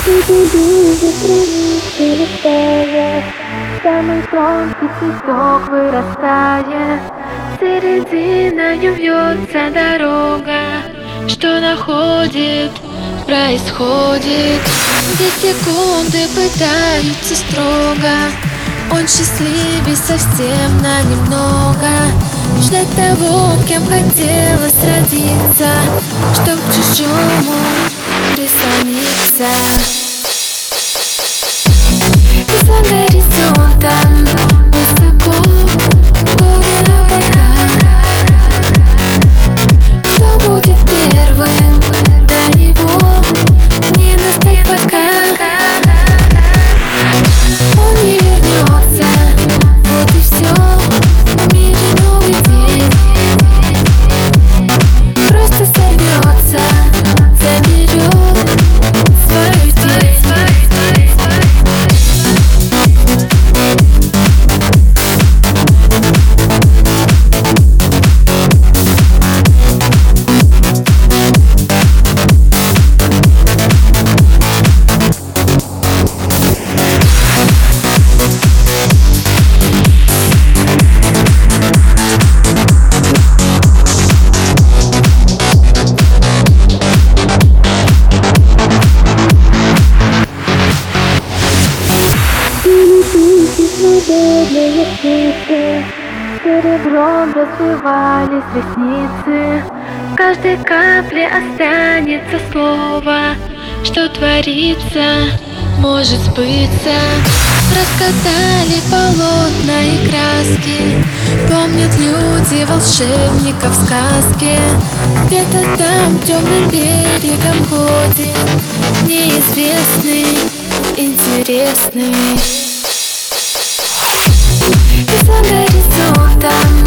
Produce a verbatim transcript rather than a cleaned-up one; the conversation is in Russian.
Ты видишь границы листая, самый тонкий цветок вырастает. Серединою вьется дорога, что находит, происходит. Где секунды пытаются строго, он счастливее совсем на немного. Ждать того, кем хотелось родиться, чтоб к чужому прислониться. И за горизонтом высоко горе облака. Кто будет первым, до него не достать пока. Он не вернется, вот и все. В мире новый день просто сорвется, заберет свою тень. Свободные птицы серебром развивались ресницы. В каждой капле останется слово, что творится, может сбыться. Раскатали полотна и краски, помнят люди волшебников сказки. Где-то там темным берегом ходит неизвестный, интересный. И за горизонтом